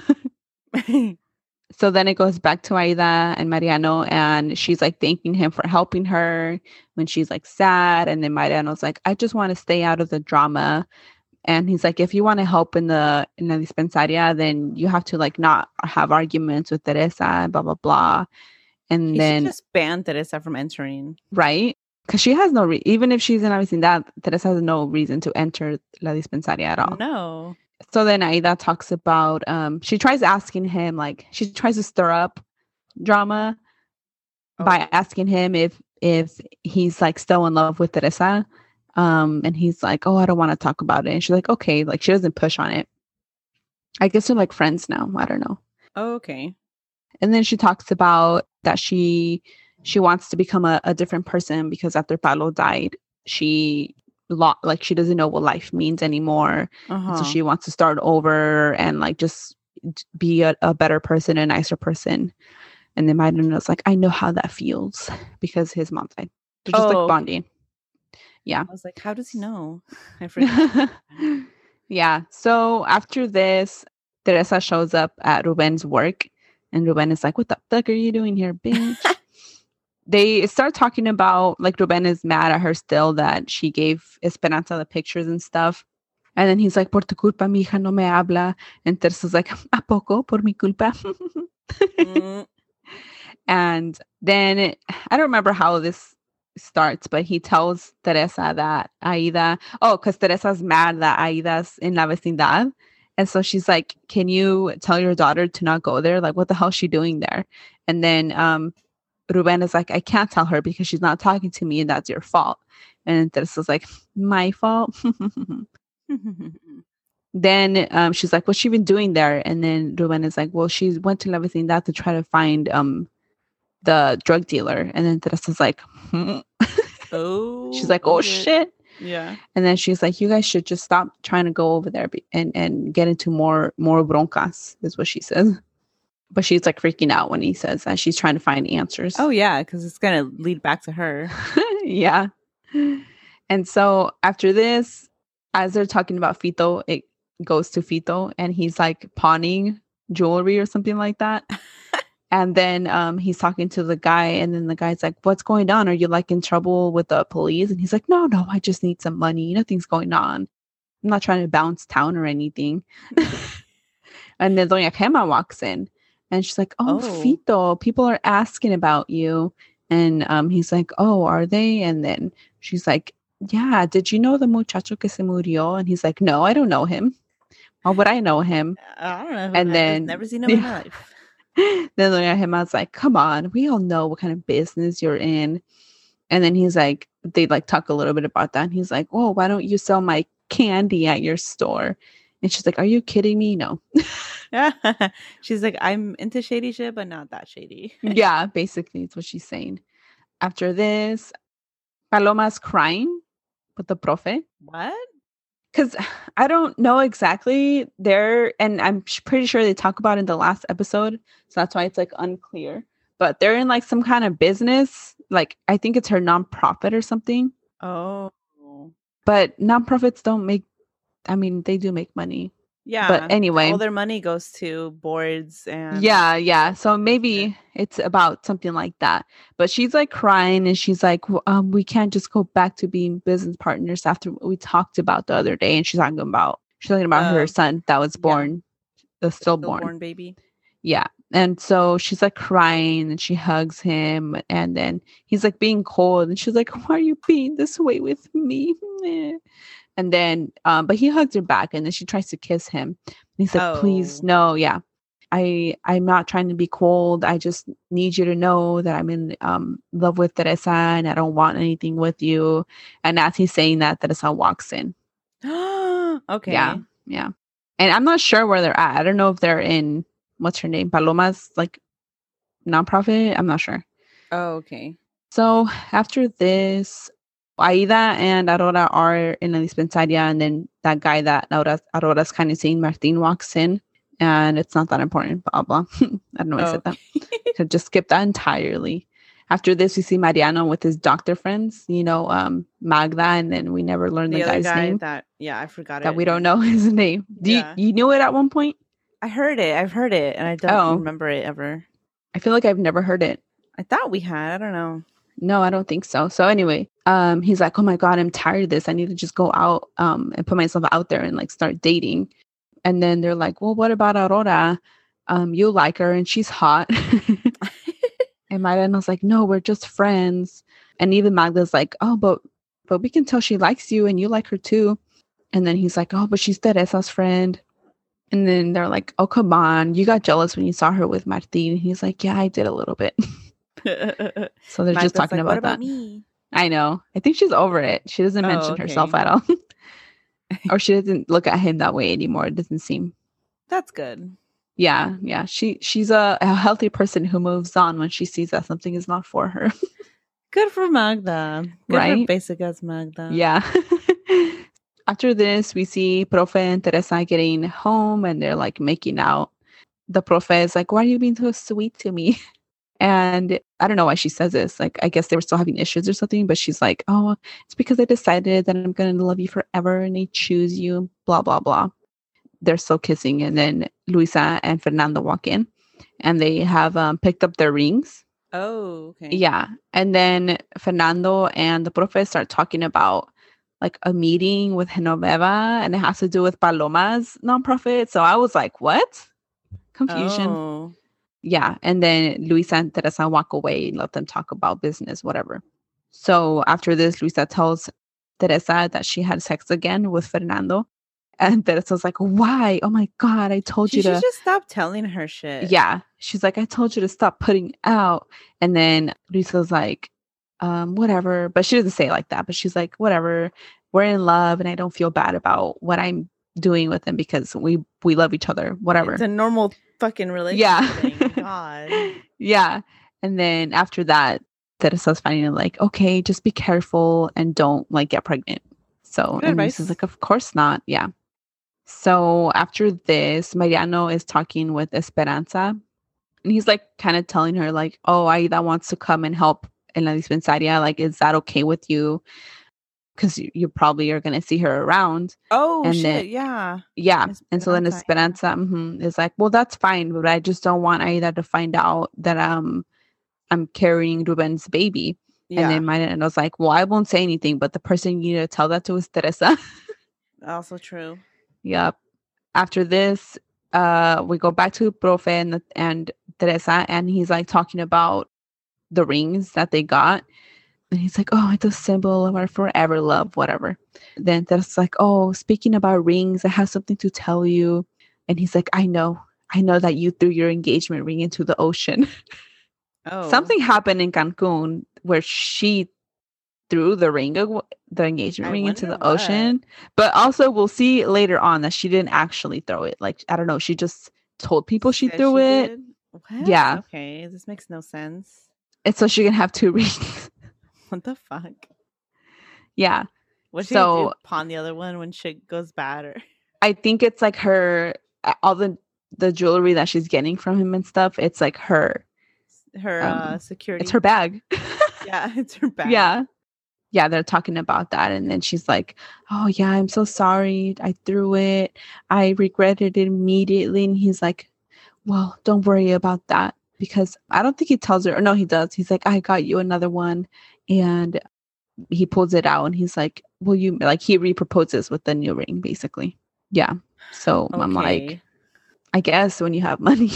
So then it goes back to Aida and Mariano, and she's like thanking him for helping her when she's like sad. And then Mariano's like, I just want to stay out of the drama. And he's like, if you want to help in the in the dispensaria, then you have to like not have arguments with Teresa and blah blah blah. And he then should just ban Teresa from entering, right? Because she has no re- even if she's in everything that Teresa has no reason to enter la dispensaria at all. No. So then Aida talks about um she tries asking him like she tries to stir up drama oh. by asking him if if he's like still in love with Teresa. Um, and he's like, oh, I don't want to talk about it. And she's like, okay, like she doesn't push on it. I guess they're like friends now. I don't know. Oh, okay. And then she talks about that she she wants to become a, a different person because after Paulo died, she lo- like she doesn't know what life means anymore. Uh-huh. So she wants to start over and like just be a, a better person, a nicer person. And then Mariano's like, I know how that feels because his mom died. They're just oh, like bonding. Okay. Yeah. I was like, how does he know? I forget. Yeah. So after this, Teresa shows up at Ruben's work And Ruben is like, what the fuck are you doing here, bitch? They start talking about, like, Ruben is mad at her still that she gave Esperanza the pictures and stuff. And then he's like, por tu culpa, mi hija no me habla. And Teresa's like, ¿a poco? Por mi culpa? mm. And then, I don't remember how this starts, but he tells Teresa that Aida, oh, because Teresa's mad that Aida's in la vecindad. And so she's like, can you tell your daughter to not go there? Like, what the hell is she doing there? And then um, Ruben is like, I can't tell her because she's not talking to me and that's your fault. And Teresa's like, my fault? Then um, she's like, what's she been doing there? And then Ruben is like, well, she went to la vecindad to try to find um, the drug dealer. And then Teresa's like, hmm. oh, she's like, oh, shit. shit. Yeah. And then she's like, you guys should just stop trying to go over there and, and get into more, more broncas, is what she says. But she's like freaking out when he says that. She's trying to find answers. Oh, yeah, because it's going to lead back to her. Yeah. And so after this, as they're talking about Fito, it goes to Fito and he's like pawning jewelry or something like that. And then um, he's talking to the guy, and then the guy's like, what's going on? Are you like in trouble with the police? And he's like, no, no, I just need some money. Nothing's going on. I'm not trying to bounce town or anything. And then Doña Gemma walks in and she's like, oh, oh, Fito, people are asking about you. And um, he's like, oh, are they? And then she's like, yeah, did you know the muchacho que se murió? And he's like, no, I don't know him. How would I know him? I don't know. And I've then never seen him in my life. Then Doña Gemma's like, come on, we all know what kind of business you're in. And then he's like, they like talk a little bit about that. And he's like, oh, why don't you sell my candy at your store? And she's like, are you kidding me? No. She's like, I'm into shady shit, but not that shady. Yeah, basically, it's what she's saying. After this, Paloma's crying with the profe. What? Because I don't know exactly there, and I'm pretty sure they talk about it in the last episode, so that's why it's like unclear. But they're in like some kind of business, like I think it's her nonprofit or something. Oh, but nonprofits don't make. I mean, they do make money. Yeah, but anyway, all their money goes to boards and yeah, yeah. So maybe yeah. It's about something like that. But she's like crying and she's like, well, um, we can't just go back to being business partners after what we talked about the other day. And she's talking about she's talking about uh, her son that was born, yeah. the stillborn. stillborn baby. Yeah. And so she's like crying and she hugs him and then he's like being cold and she's like, why are you being this way with me? And then, um, but he hugs her back and then she tries to kiss him. And he's like, oh. please, no, yeah. I, I'm not trying to be cold. I just need you to know that I'm in um, love with Teresa and I don't want anything with you. And as he's saying that, Teresa walks in. Okay. Yeah, yeah. And I'm not sure where they're at. I don't know if they're in, what's her name? Paloma's like nonprofit. I'm not sure. Oh, okay. So after this, Aida and Aurora are in a dispensaria, and then that guy that Aurora, Aurora's kind of seeing, Martin, walks in, and it's not that important, blah, blah. I don't know why oh. I said that. So just skip that entirely. After this, we see Mariano with his doctor friends, you know, um, Magda, and then we never learned the, the guy's guy name. That, yeah, I forgot that it. we don't know his name. Do yeah. you, you knew it at one point? I heard it. I've heard it, and I don't oh. remember it ever. I feel like I've never heard it. I thought we had. I don't know. No, I don't think so. So anyway, um, he's like, oh my God, I'm tired of this. I need to just go out um, and put myself out there and like start dating. And then they're like, well, what about Aurora? Um, you like her and she's hot. And Mariano's like, no, we're just friends. And even Magda's like, oh, but but we can tell she likes you and you like her too. And then he's like, oh, but she's Teresa's friend. And then they're like, oh, come on. You got jealous when you saw her with Martin. And he's like, yeah, I did a little bit. So they're just talking like, about, what about that. Me? I know. I think she's over it. She doesn't oh, mention okay. herself at all. Or she doesn't look at him that way anymore. It doesn't seem. That's good. Yeah, yeah. She she's a, a healthy person who moves on when she sees that something is not for her. Good for Magda. Good right? for basic as Magda. Yeah. After this, we see Profe and Teresa getting home and they're like making out. The Profe is like, why are you being so sweet to me? And I don't know why she says this. Like, I guess they were still having issues or something, but she's like, oh, it's because I decided that I'm going to love you forever and I choose you, blah, blah, blah. They're still kissing. And then Luisa and Fernando walk in. and they have um, picked up their rings. Oh, okay. Yeah. And then Fernando and the profe start talking about like a meeting with Genoveva, and it has to do with Paloma's nonprofit. So I was like, what? Confusion. Oh. Yeah. And then Luisa and Teresa walk away and let them talk about business, whatever. So after this, Luisa tells Teresa that she had sex again with Fernando. And Teresa's like, why? Oh my God, I told She you to. should just stop telling her shit. Yeah. She's like, I told you to stop putting out. And then Luisa's like, um, whatever. But she doesn't say it like that. But she's like, whatever. We're in love and I don't feel bad about what I'm doing with him because we we love each other. Whatever. It's a normal fucking relationship Yeah. thing. God. Yeah. And then after that, Teresa's finally like, okay, just be careful and don't like get pregnant. So, Good and advice. Luisa's like, of course not. Yeah. So after this, Mariano is talking with Esperanza, and he's like kind of telling her like, oh, Aida wants to come and help in La Dispensaria. Like, is that okay with you? Because you, you probably are going to see her around. Oh, and shit. Then, yeah. Yeah. And so then Esperanza, Esperanza mm-hmm, is like, well, that's fine. But I just don't want Aida to find out that um, I'm carrying Ruben's baby. Yeah. And then Mariano's like, well, I won't say anything. But the person you need to tell that to is Teresa. Also true. Yep. After this, uh, we go back to Profe and, and Teresa, and he's like talking about the rings that they got. And he's like, oh, it's a symbol of our forever love, whatever. Then Teresa's like, oh, speaking about rings, I have something to tell you. And he's like, I know. I know that you threw your engagement ring into the ocean. Oh. Something happened in Cancun where she threw the ring, the engagement I ring into the wonder ocean. But also we'll see later on that she didn't actually throw it. Like, I don't know. She just told people she Said threw she it. did? What? Yeah. Okay. This makes no sense. It's so she can have two rings. What the fuck? Yeah. What's she So- gonna do? Pawn the other one when shit goes bad? Or I think it's like her, all the, the jewelry that she's getting from him and stuff. It's like her. her Um, uh, security. It's her bag. Yeah, it's her bag. Yeah. Yeah, they're talking about that. And then she's like, oh, yeah, I'm so sorry. I threw it. I regretted it immediately. And he's like, well, don't worry about that. Because I don't think he tells her. Or no, he does. He's like, I got you another one. And he pulls it out. And he's like, will you, like, he reproposes with the new ring, basically. Yeah. So I'm like, Okay. I guess when you have money.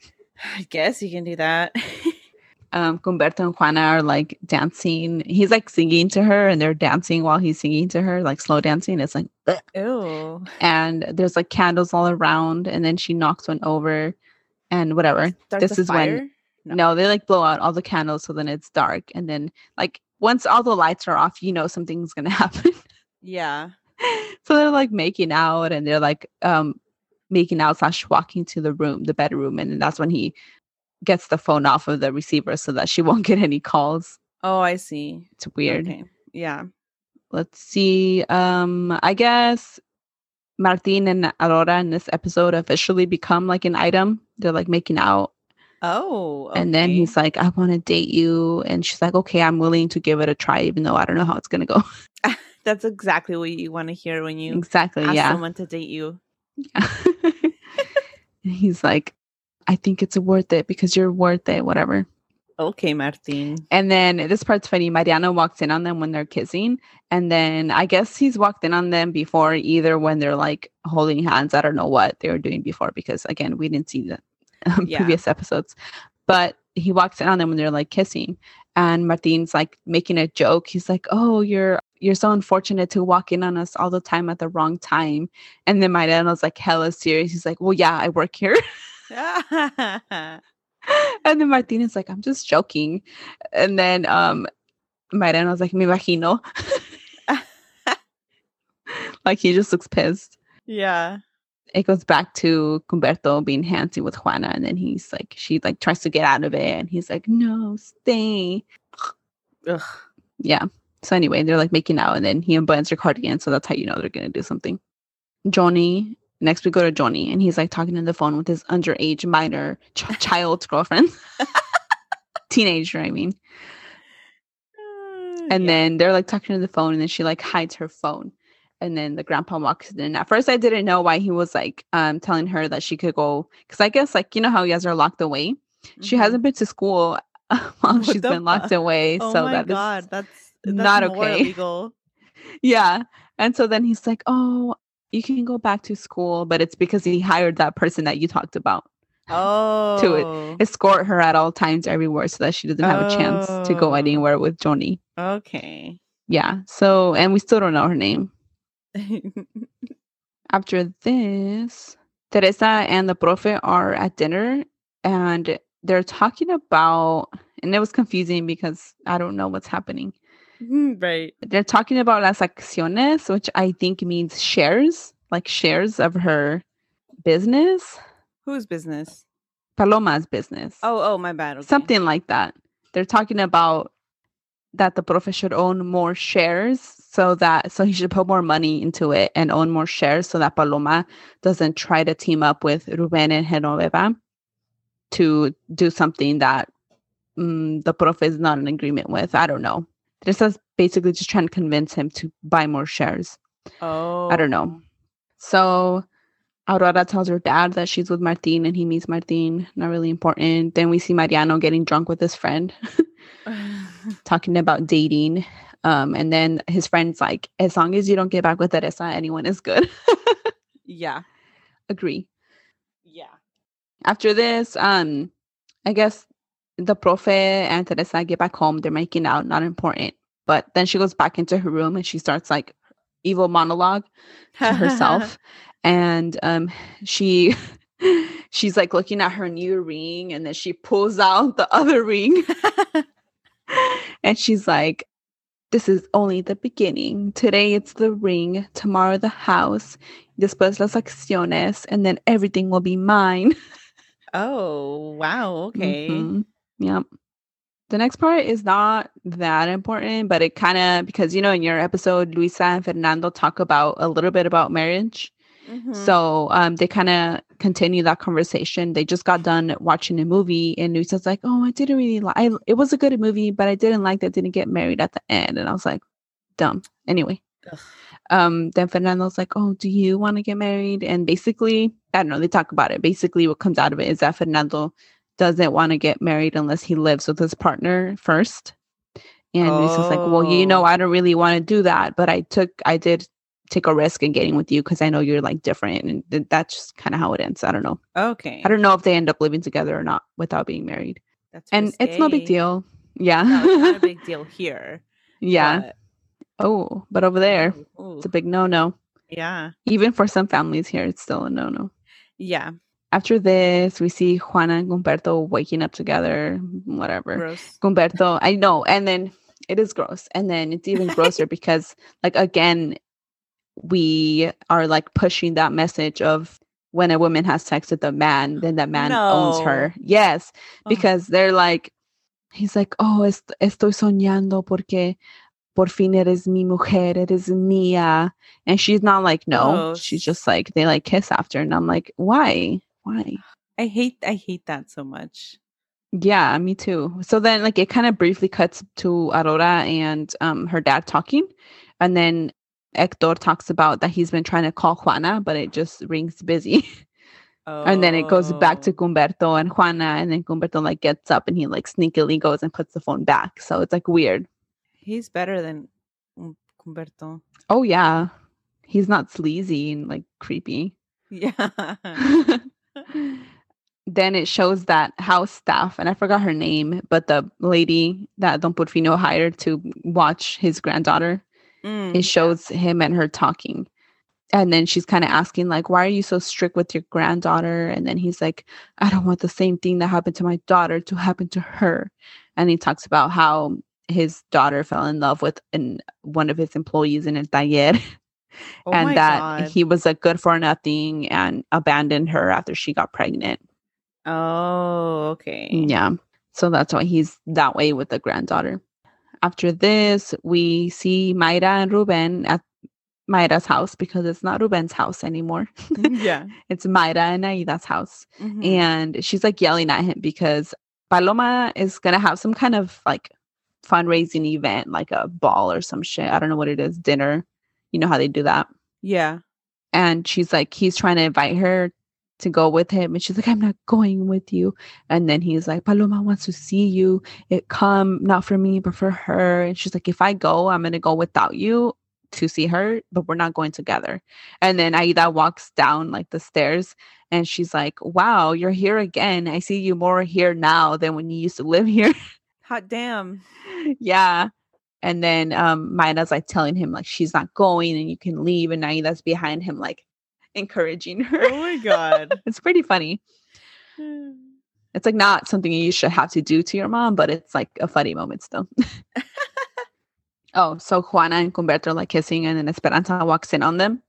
I guess you can do that. um, Humberto and Juana are like dancing. He's like singing to her and they're dancing while he's singing to her, like slow dancing. It's like, ugh. Ew. And there's like candles all around. And then she knocks one over and whatever. Starts this a is fire? when, No. no, they like blow out all the candles. So then it's dark. And then like once all the lights are off, you know, something's going to happen. Yeah. So they're like making out and they're like um, making out slash walking to the room, the bedroom. And then that's when he gets the phone off of the receiver so that she won't get any calls. Oh, I see. It's weird. Okay. Yeah. Let's see. Um, I guess Martin and Aurora in this episode officially become like an item. They're like making out. Oh. Okay. And then he's like, I want to date you. And she's like, okay, I'm willing to give it a try, even though I don't know how it's going to go. That's exactly what you want to hear when you Exactly. ask Yeah. someone to date you. Yeah. And he's like, I think it's worth it because you're worth it, whatever. Okay, Martin. And then this part's funny. Mariano walks in on them when they're kissing. And then I guess he's walked in on them before, either when they're like holding hands. I don't know what they were doing before because, again, we didn't see the um, Yeah. previous episodes. But he walks in on them when they're like kissing. And Martin's like making a joke. He's like, oh, you're you're so unfortunate to walk in on us all the time at the wrong time. And then Mariano's like hella serious. He's like, well, yeah, I work here. And then Martin is like, I'm just joking. And then um, Mariano's like, me imagino. Like he just looks pissed. Yeah. It goes back to Humberto being handsy with Juana. And then he's like, she like tries to get out of it. And he's like, no, stay. Ugh. Yeah. So anyway, they're like making out. And then he unbuttons her cardigan. So that's how you know they're going to do something. Johnny. Next we go to Johnny. And he's like talking on the phone with his underage minor ch- child girlfriend. Teenager, I mean. Uh, And yeah. then they're like talking to the phone. And then she like hides her phone. And then the grandpa walks in. At first, I didn't know why he was like um telling her that she could go. Because I guess like, you know how you guys are locked away? Mm-hmm. She hasn't been to school while what she's been fuck? locked away. Oh so my that God, is that's, that's not more okay. illegal. Yeah. And so then he's like, oh, you can go back to school. But it's because he hired that person that you talked about. Oh. To escort her at all times everywhere so that she doesn't have oh. a chance to go anywhere with Johnny. Okay. Yeah. So, and we still don't know her name. After this, Teresa and the profe are at dinner and they're talking about, and it was confusing because I don't know what's happening. Right. They're talking about las acciones, which I think means shares, like shares of her business. Whose business? Paloma's business. Oh, oh, my bad. Okay. Something like that. They're talking about that the profe should own more shares so that, so he should put more money into it and own more shares so that Paloma doesn't try to team up with Ruben and Genoveva to do something that um, the profe is not in agreement with. I don't know. This is basically just trying to convince him to buy more shares. Oh. I don't know. So Aurora tells her dad that she's with Martin and he meets Martin. Not really important. Then we see Mariano getting drunk with his friend, talking about dating. Um, and then his friend's like, as long as you don't get back with Teresa, anyone is good. Yeah. Agree. Yeah. After this, um, I guess the profe and Teresa get back home. They're making out. Not important. But then she goes back into her room and she starts like evil monologue to herself. And um, she she's like looking at her new ring, and then she pulls out the other ring. And she's like, this is only the beginning. Today it's the ring. Tomorrow the house. Después las acciones. And then everything will be mine. Oh, wow. Okay. Mm-hmm. Yep. The next part is not that important, but it kind of, because, you know, in your episode, Luisa and Fernando talk about a little bit about marriage. Mm-hmm. So um, they kind of continue that conversation. They just got done watching a movie, and Luisa's like, "Oh, I didn't really like. I, it was a good movie, but I didn't like that. Didn't get married at the end." And I was like, "Dumb." Anyway, um, then Fernando's like, "Oh, do you want to get married?" And basically, I don't know. They talk about it. Basically, what comes out of it is that Fernando doesn't want to get married unless he lives with his partner first. And oh. Luisa's like, "Well, you know, I don't really want to do that, but I took, I did." take a risk in getting with you because I know you're like different, and th- that's just kind of how it ends. I don't know. Okay. I don't know if they end up living together or not without being married. That's and risque. It's no big deal. Yeah. No, it's not a big deal here. Yeah. But... Oh, but over there, ooh, ooh. It's a big no-no. Yeah. Even for some families here, it's still a no-no. Yeah. After this, we see Juana and Gumberto waking up together. Whatever. Gross. Gumberto, I know. And then it is gross. And then it's even grosser because, like, again, we are like pushing that message of when a woman has sex with a man, then that man no. owns her. Yes, because oh. they're like, he's like, oh, est- estoy soñando porque por fin eres mi mujer, eres mía. And she's not like, no, oh. she's just like, they like kiss after. And I'm like, why? Why? I hate, I hate that so much. Yeah, me too. So then like it kind of briefly cuts to Aurora and um her dad talking. And then Hector talks about that he's been trying to call Juana, but it just rings busy. Oh. And then it goes back to Gumberto and Juana, and then Gumberto like gets up and he like sneakily goes and puts the phone back. So it's like weird. He's better than Gumberto. Oh yeah, he's not sleazy and like creepy. Yeah. Then it shows that house staff, and I forgot her name, but the lady that Don Porfirio hired to watch his granddaughter. Mm, it shows yeah. him and her talking. And then she's kind of asking, like, why are you so strict with your granddaughter? And then he's like, I don't want the same thing that happened to my daughter to happen to her. And he talks about how his daughter fell in love with an, one of his employees in a taller. Oh and that God. He was a good for nothing and abandoned her after she got pregnant. Oh, okay. Yeah. So that's why he's that way with the granddaughter. After this, we see Mayra and Ruben at Mayra's house because it's not Ruben's house anymore. Yeah. It's Mayra and Aida's house. Mm-hmm. And she's like yelling at him because Paloma is going to have some kind of like fundraising event, like a ball or some shit. I don't know what it is, dinner. You know how they do that. Yeah. And she's like, he's trying to invite her to go with him. And she's like, I'm not going with you. And then he's like, Paloma wants to see you. It come not for me, but for her. And she's like, if I go, I'm going to go without you to see her, but we're not going together. And then Aida walks down like the stairs and she's like, wow, you're here again. I see you more here now than when you used to live here. Hot damn. Yeah. And then um, Mayra's like telling him like she's not going and you can leave. And Aida's behind him like encouraging her. Oh my God. It's pretty funny. It's like not something you should have to do to your mom, but it's like a funny moment still. Oh, so Juana and Humberto are like kissing and then Esperanza walks in on them.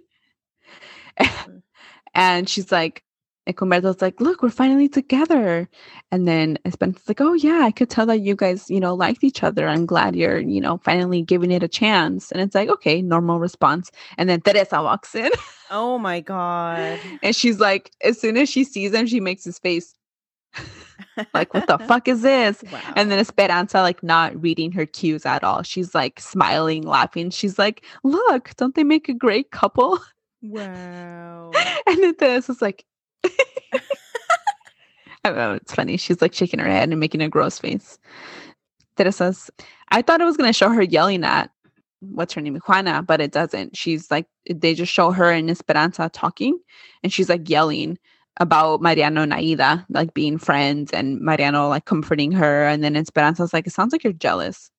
And she's like, and Humberto's like, look, we're finally together. And then Esperanza's like, oh yeah, I could tell that you guys, you know, liked each other. I'm glad you're, you know, finally giving it a chance. And it's like, okay, normal response. And then Teresa walks in. Oh my God. And she's like, as soon as she sees him, she makes his face like, what the fuck is this? Wow. And then Esperanza, like, not reading her cues at all. She's like smiling, laughing. She's like, look, don't they make a great couple? Wow. And then Teresa's like, I don't know, it's funny. She's like shaking her head and making a gross face. Teresa's, I thought it was going to show her yelling at, what's her name, Juana, but it doesn't. She's like, they just show her and Esperanza talking, and she's like yelling about Mariano and Aida, like being friends, and Mariano like comforting her. And then Esperanza's like, it sounds like you're jealous.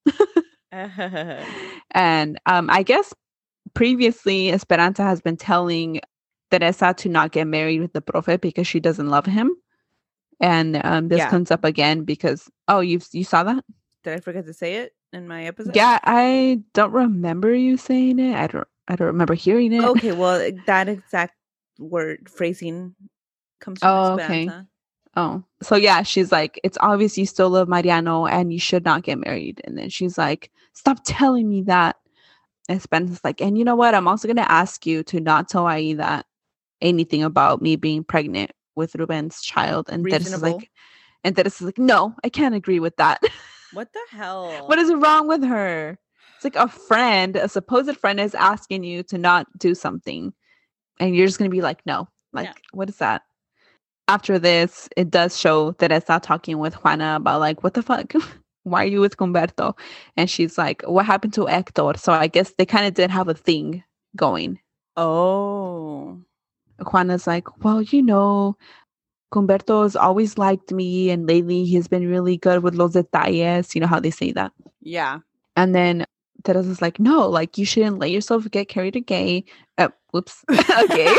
And um, I guess previously Esperanza has been telling Teresa to not get married with the Profe because she doesn't love him. And um, this Yeah. comes up again because, oh, you you saw that? Did I forget to say it in my episode? Yeah, I don't remember you saying it. I don't I don't remember hearing it. Okay, well, that exact word phrasing comes from Oh, okay. Esperanza. Oh, so yeah, she's like, it's obvious you still love Mariano and you should not get married. And then she's like, stop telling me that. And Esperanza's like, and you know what? I'm also going to ask you to not tell Aida anything about me being pregnant with Ruben's child. And Teresa's Reasonable. like, and Teresa's like, no, I can't agree with that. What the hell? What is wrong with her? It's like a friend, a supposed friend is asking you to not do something. And you're just going to be like, no. Like, Yeah. what is that? After this, it does show Teresa talking with Juana about like, what the fuck? Why are you with Humberto? And she's like, what happened to Hector? So I guess they kind of did have a thing going. Oh. Juana's like, well, you know, Humberto's always liked me, and lately he's been really good with los detalles. You know how they say that. Yeah. And then Teresa's like, no, like you shouldn't let yourself get carried away. Uh, whoops. Okay.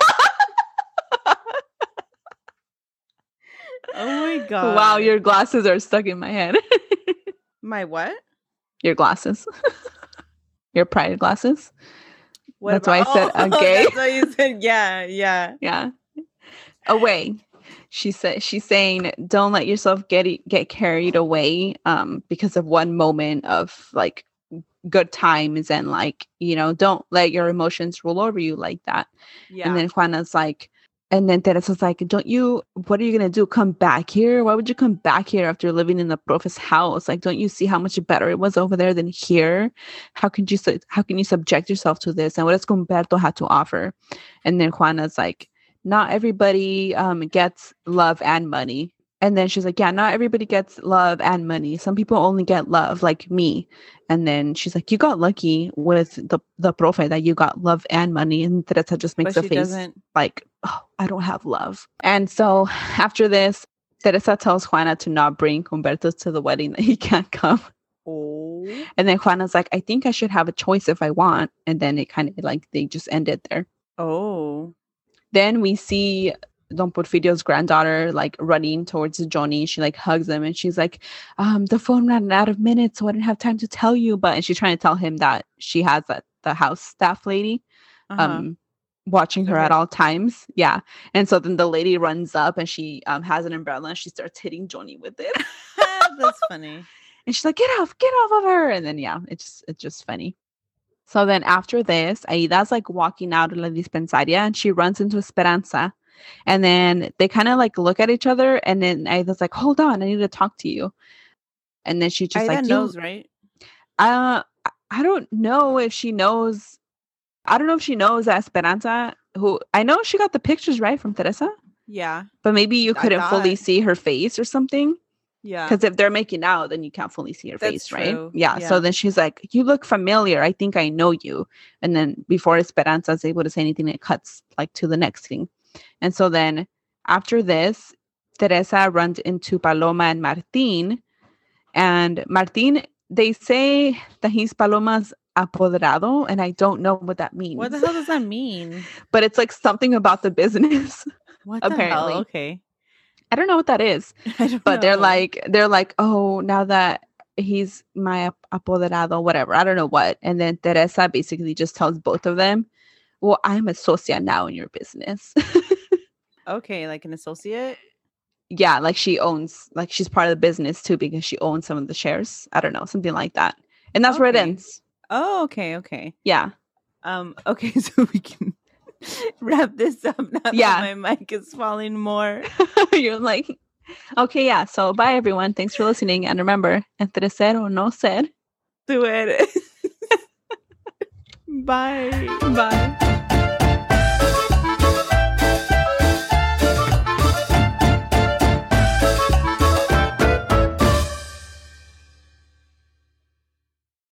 Oh my God. Wow, your glasses are stuck in my head. My what? Your glasses. Your pride glasses. What That's about- why I said oh, okay. That's why you said yeah, yeah. Yeah. Away. She said she's saying don't let yourself get get carried away um because of one moment of like good times, and like, you know, don't let your emotions rule over you like that. Yeah. And then Juana's like, and then Teresa's like, don't you, what are you going to do? Come back here? Why would you come back here after living in the Profe's house? Like, don't you see how much better it was over there than here? How can you, su- how can you subject yourself to this? And what does Humberto have to offer? And then Juana's like, not everybody um, gets love and money. And then she's like, yeah, not everybody gets love and money. Some people only get love, like me. And then she's like, you got lucky with the, the Profe that you got love and money. And Teresa just makes But a she face doesn't. like, oh, I don't have love. And so after this, Teresa tells Juana to not bring Humberto to the wedding, that he can't come. Oh. And then Juana's like, I think I should have a choice if I want. And then it kind of like, they just ended there. Oh. Then we see Don Porfirio's granddaughter like running towards Johnny. She like hugs him and she's like, um, the phone ran out of minutes, so I didn't have time to tell you. But and she's trying to tell him that she has that the house staff lady Uh-huh. um watching her Okay. at all times. Yeah. And so then the lady runs up and she um has an umbrella and she starts hitting Johnny with it. That's funny. And she's like, get off, get off of her. And then yeah, it's just it's just funny. So then after this, Aida's like walking out of La Dispensaria and she runs into Esperanza. And then they kind of like look at each other, and then Aida's like, hold on, I need to talk to you. And then she just Aida like, knows, you, right? uh, I don't know if she knows I don't know if she knows that Esperanza, who I know she got the pictures right from Teresa. Yeah. But maybe you couldn't fully see her face or something. Yeah. Because if they're making out, then you can't fully see her That's face, true. right? Yeah. Yeah. So then she's like, you look familiar. I think I know you. And then before Esperanza is able to say anything, it cuts like to the next thing. And so then after this, Teresa runs into Paloma and Martin. And Martin, they say that he's Paloma's apoderado, and I don't know what that means. What the hell does that mean? But it's like something about the business. What the apparently. hell? Okay. I don't know what that is. I don't but know. they're like, they're like, oh, now that he's my apoderado, whatever. I don't know what. And then Teresa basically just tells both of them, well, I'm a socia now in your business. Okay, like an associate? Yeah, like she owns, like she's part of the business too because she owns some of the shares. I don't know, something like that. And that's okay. where it ends. Oh, okay, okay. Yeah. Um. Okay, so we can wrap this up now yeah. that my mic is falling more. You're like, okay, yeah. So bye, everyone. Thanks for listening. And remember, entre ser o no ser, tú eres. Bye. Bye.